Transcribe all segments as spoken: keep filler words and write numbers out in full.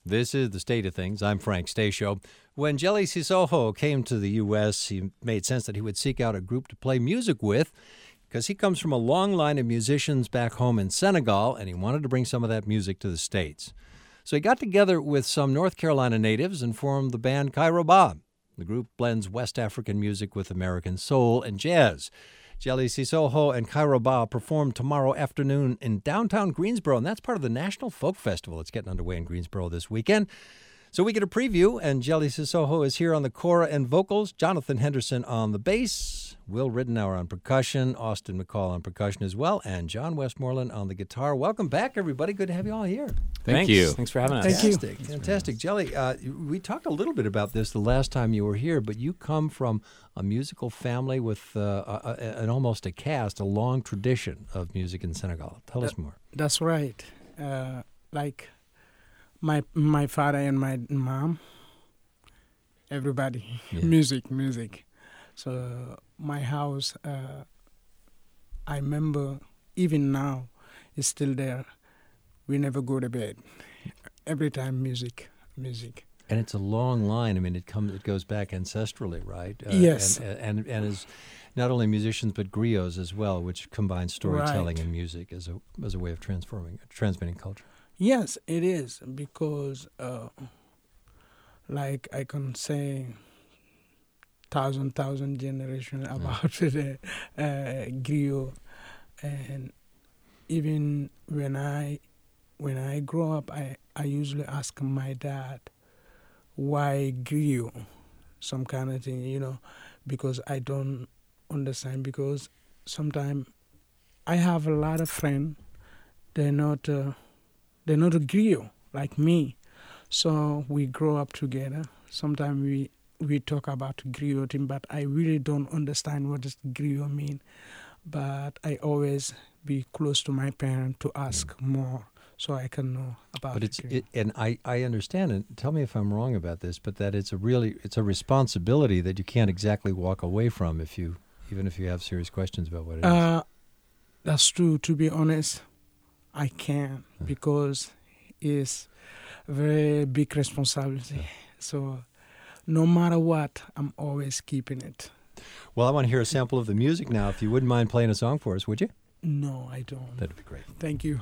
This is The State of Things. I'm Frank Stasio. When Jelly Sissoko came to the U S, he made sense that he would seek out a group to play music with because he comes from a long line of musicians back home in Senegal, and he wanted to bring some of that music to the States. So he got together with some North Carolina natives and formed the band Cairo Ba. The group blends West African music with American soul and jazz. Jelly Sissoko and Cairo Ba perform tomorrow afternoon in downtown Greensboro, and that's part of the National Folk Festival. It's getting underway in Greensboro this weekend. So we get a preview, and Jelly Sissoko is here on the kora and vocals, Jonathan Henderson on the bass, Will Ridenour on percussion, Austin McCall on percussion as well, and John Westmoreland on the guitar. Welcome back, everybody. Good to have you all here. Thank Thanks. you. Thanks for having us. Thank Fantastic. you. Fantastic. Jelly, uh, we talked a little bit about this the last time you were here, but you come from a musical family with uh, a, a, an almost a caste, a long tradition of music in Senegal. Tell that, us more. That's right. Uh, like my my father and my mom, everybody, yeah. music, music. So my house, uh, I remember even now, is still there. We never go to bed. Every time music, music. And it's a long line. I mean, it comes, it goes back ancestrally, right? Uh, yes. And, and and is not only musicians but griots as well, which combines storytelling right. and music as a as a way of transforming, transmitting culture. Yes, it is because, uh, like I can say, thousand thousand generation about mm. the uh, griot, and even when I when I grow up, I I usually ask my dad, why griot, some kind of thing, you know, because I don't understand. Because sometimes I have a lot of friends, they're not uh, they're not a griot like me, so we grow up together. Sometimes we we talk about grioting, but I really don't understand what does griot mean. But I always be close to my parents to ask mm. more, so I can know about but it's it. And I, I understand, and tell me if I'm wrong about this, but that it's a really it's a responsibility that you can't exactly walk away from if you even if you have serious questions about what it uh, is. That's true. To be honest, I can uh. because it's a very big responsibility. Uh. So no matter what, I'm always keeping it. Well, I want to hear a sample of the music now. If you wouldn't mind playing a song for us, would you? No, I don't. That'd be great. Thank you.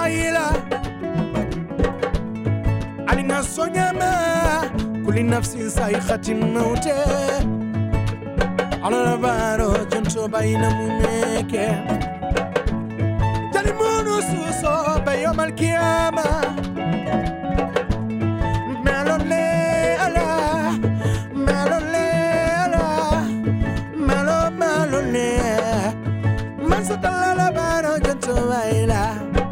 baila alina sonyama kulli nafsin saikhatin mauta ala baro jonto bayna muneke jali mono suso bayo malkiyama melole ala melole ala melo melole mansatala baro jonto bayla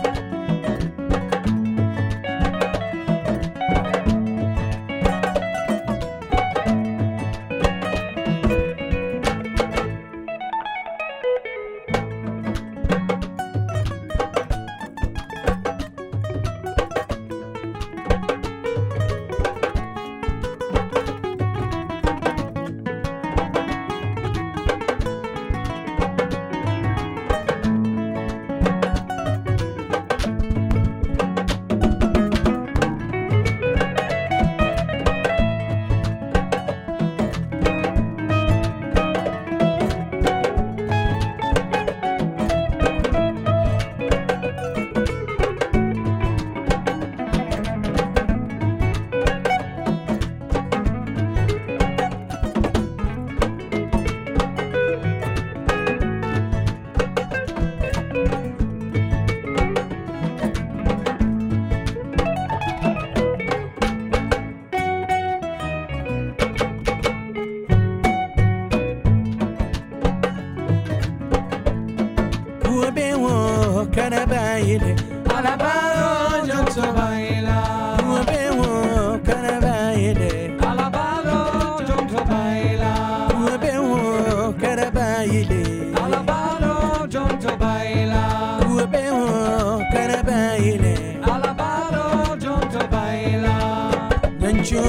Canabaile, Alabaro, Johnson Baila, Ubewo, Canabaile, Alabaro, Johnson Baila, Ubewo, Canabaile, Alabaro, Johnson Baila, Ubewo, Canabaile, Alabaro, Johnson Baila, Nancho,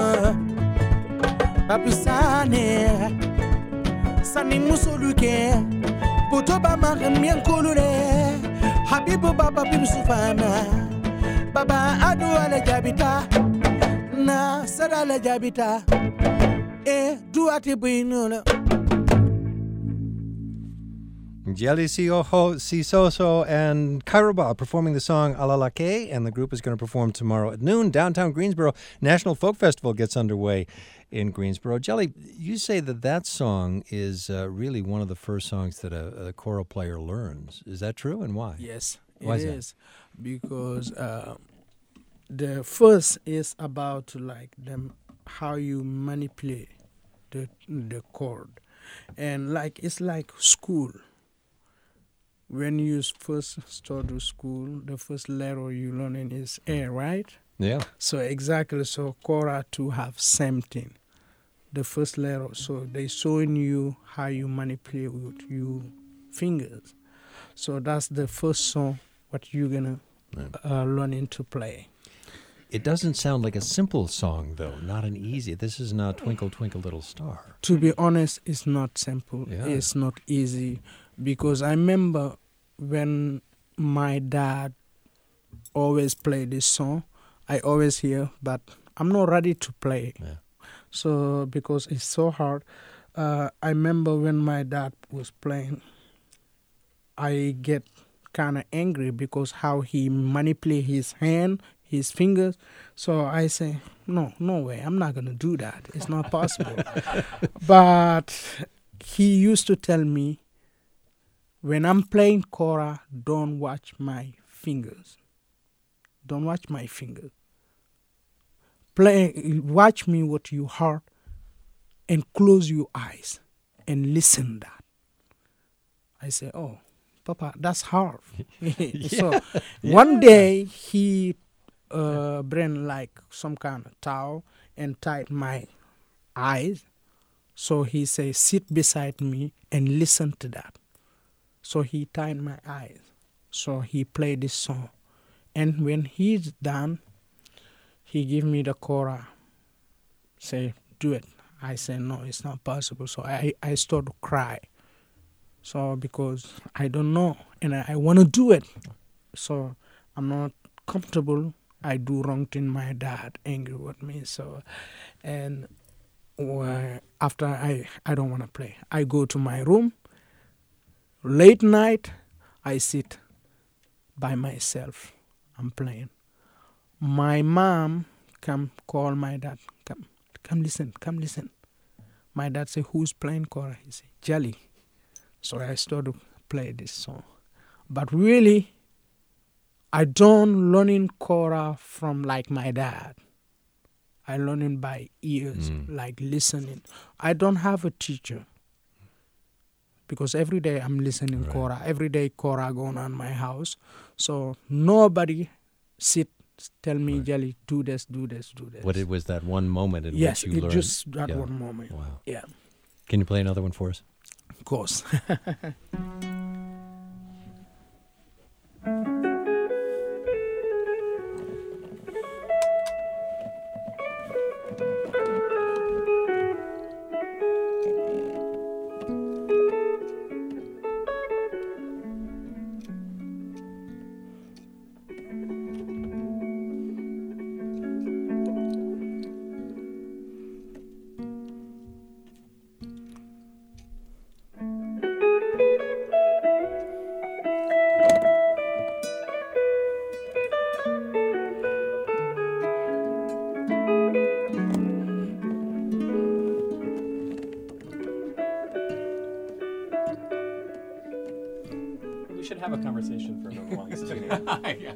Papusane, Sani Musuluke, Putoba Mahamian Kulure. Habibu Baba Bimsufana Baba Adu ale jabita Na Sada ale jabita E Duati Buinuna Jelly Sioho, Sisoso, and Kairoba performing the song Alalake, and the group is going to perform tomorrow at noon. Downtown Greensboro National Folk Festival gets underway in Greensboro. Jelly, you say that that song is uh, really one of the first songs that a, a choral player learns. Is that true, and why? Yes, why it is, is. Because uh, the first is about like them how you manipulate the the chord, and like it's like school. When you first start to school, the first letter you learning is A, right? Yeah. So exactly, so Kora to have same thing. The first letter, so they showing you how you manipulate with your fingers. So that's the first song what you're gonna uh, learning to play. It doesn't sound like a simple song, though. Not an easy. This is not Twinkle, Twinkle, Little Star. To be honest, it's not simple. Yeah. It's not easy. Because I remember when my dad always played this song, I always hear, but I'm not ready to play. Yeah. So, because it's so hard, uh, I remember when my dad was playing, I get kind of angry because how he manipulate his hand, his fingers. So I say, no, no way, I'm not going to do that. It's not possible. But he used to tell me, when I'm playing kora, don't watch my fingers. Don't watch my fingers. Play, watch me with your heart and close your eyes and listen that. I say, oh, Papa, that's hard. Yeah. So Yeah. one day he uh, bring like some kind of towel and tied my eyes. So he say, sit beside me and listen to that. So he tied my eyes. So he played this song. And when he's done, he give me the kora. Say, do it. I say, no, it's not possible. So I, I start to cry. So because I don't know and I, I want to do it. So I'm not comfortable. I do wrong thing. My dad angry with me. So, and uh, after I, I don't want to play. I go to my room. Late night, I sit by myself I'm playing. My mom come call my dad. Come, come listen, come listen. My dad say, who's playing kora? He say, Jelly. So I started to play this song. But really, I don't learning kora from like my dad. I learning by ears, mm. like listening. I don't have a teacher. Because every day I'm listening right. kora. Every day kora going on in my house. So nobody sit, tell me, right. Jelly, do this, do this, do this. What it was that one moment in yes, which you it learned? Yes, just that yeah. one moment. Wow. Yeah. Can you play another one for us? Of course. Should have a conversation for a moment while he's tuning. Yeah.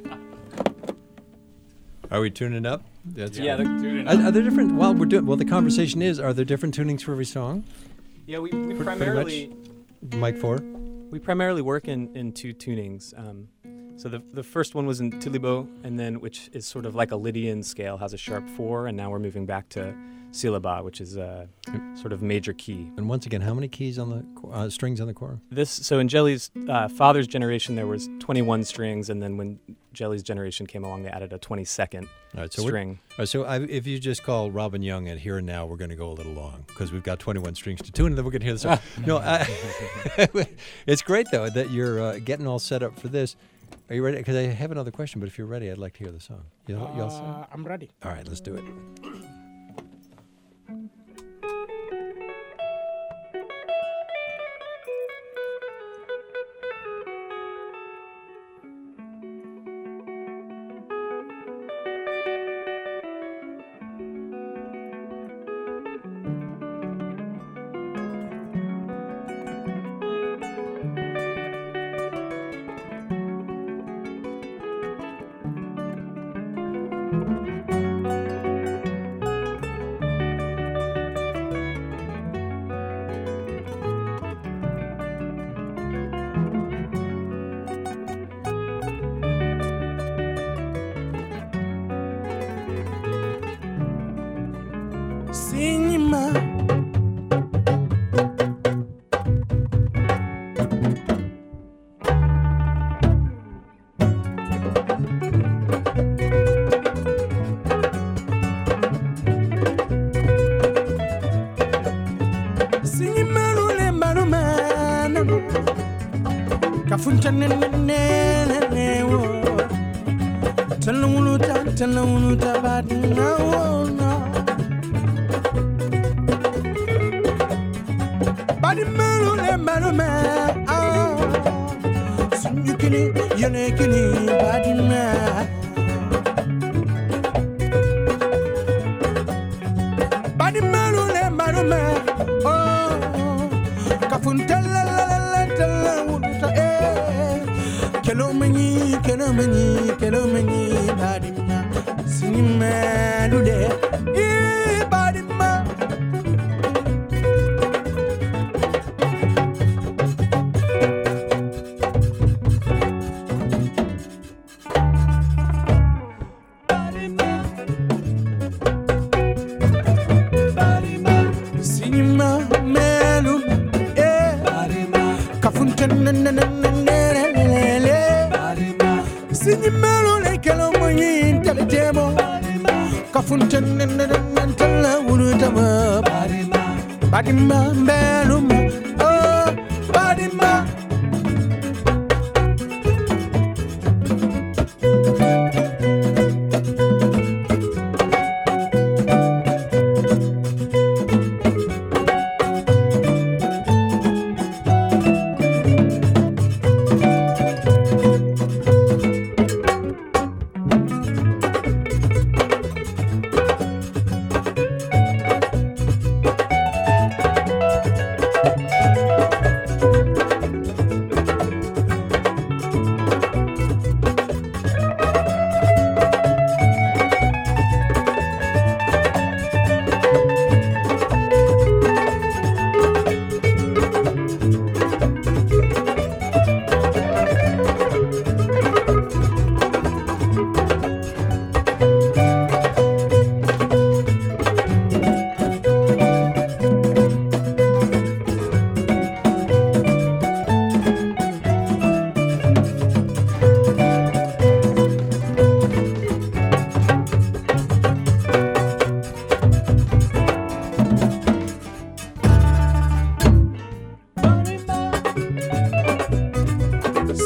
Are we tuning up? That's yeah, they're tuning up. Are, are there different? While we're doing, well, the conversation is: are there different tunings for every song? Yeah, we, we primarily Mike four. We primarily work in, in two tunings. Um, so the the first one was in Tilibo, and then which is sort of like a Lydian scale, has a sharp four, and now we're moving back to Silaba, which is a sort of major key. And once again, how many keys on the uh, strings on the kora? This so in Jelly's uh, father's generation there was twenty-one strings, and then when Jelly's generation came along, they added a twenty-second all right, so string. All right, so I, if you just call Robin Young at Here and Now, we're going to go a little long because we've got twenty-one strings to tune, and then we're going to hear the song. No, I, it's great though that you're uh, getting all set up for this. Are you ready? Because I have another question, but if you're ready, I'd like to hear the song. You know, you all set? Uh, I'm ready. All right, let's do it.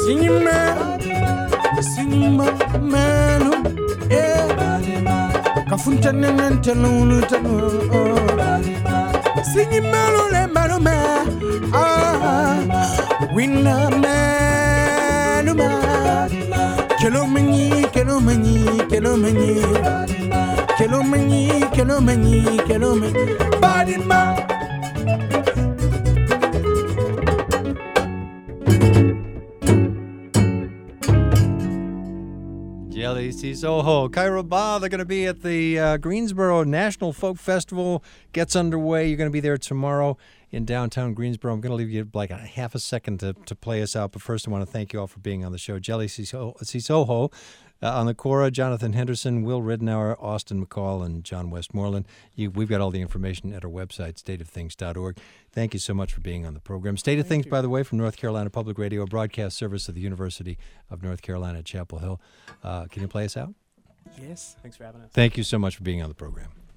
Singing man, singing man, yeah. Kafunta nene telunu tanu. Singing man, le man, man, ah, winna man, man. Kelomani, kelomani, kelomani, kelomani, kelomani, kelomani, body man. Jelly Sissoko, Kyra Ba, they're going to be at the uh, Greensboro National Folk Festival. Gets underway. You're going to be there tomorrow in downtown Greensboro. I'm going to leave you like a half a second to, to play us out. But first, I want to thank you all for being on the show. Jelly Sissoko uh, on the Cora, Jonathan Henderson, Will Ridenour, Austin McCall, and John Westmoreland. You, we've got all the information at our website, state of things dot org. Thank you so much for being on the program. State of Things, by the way, from North Carolina Public Radio, a broadcast service of the University of North Carolina at Chapel Hill. Uh, can you play us out? Yes. Thanks for having us. Thank you so much for being on the program.